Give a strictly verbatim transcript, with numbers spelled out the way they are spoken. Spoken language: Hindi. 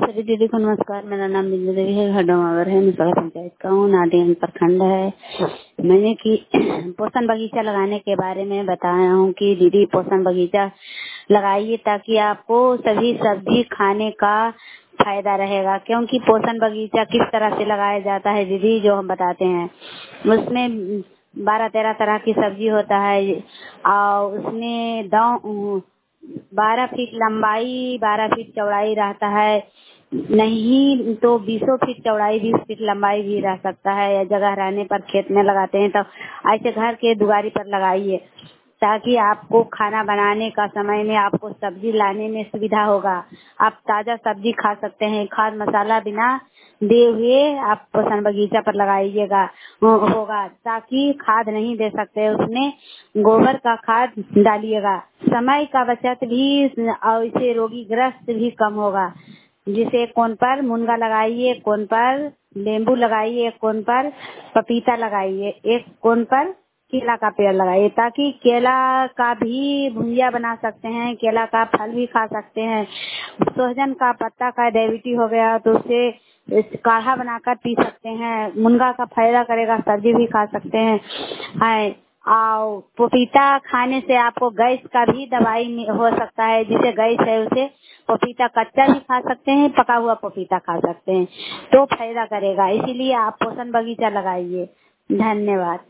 सभी दीदी को नमस्कार। मेरा नाम बिंदु देवी है, हडोमावर है, मिसला पंचायत का हूँ, नादियान प्रखंड है। मैंने की पोषण बगीचा लगाने के बारे में बताया हूँ कि दीदी पोषण बगीचा लगाइए ताकि आपको सभी सब्जी खाने का फायदा रहेगा। क्योंकि पोषण बगीचा किस तरह से लगाया जाता है दीदी, जो हम बताते हैं उसमें बारह तेरह तरह की सब्जी होता है और उसमें दो बारह फीट लंबाई बारह फीट चौड़ाई रहता है, नहीं तो बीसों फीट चौड़ाई बीस फीट लंबाई भी रह सकता है। या जगह रहने पर खेत में लगाते हैं तो ऐसे घर के दुआरी पर लगाइए ताकि आपको खाना बनाने का समय में आपको सब्जी लाने में सुविधा होगा। आप ताजा सब्जी खा सकते हैं, खाद मसाला बिना दे हुए आप पोषण बगीचा पर लगाइएगा होगा। ताकि खाद नहीं दे सकते उसमें गोबर का खाद डालिएगा। समय का बचत भी और इसे रोगी ग्रस्त भी कम होगा। जिसे कोन पर मुनगा लगाइए, एक कोन पर नींबू लगाइए, एक कोन पर पपीता लगाइए, एक कोन पर केला का पेड़ लगाइए ताकि केला का भी भुंजिया बना सकते हैं, केला का फल भी खा सकते हैं। सोहजन का पत्ता का डायबिटीज हो गया तो उसे काढ़ा बनाकर पी सकते हैं। मुनगा का फायदा करेगा, सब्जी भी खा सकते हैं। और पपीता खाने से आपको गैस का भी दवाई हो सकता है। जिसे गैस है उसे पपीता कच्चा भी खा सकते हैं, पका हुआ पपीता खा सकते हैं तो फायदा करेगा। इसीलिए आप पोषण बगीचा लगाइए। धन्यवाद।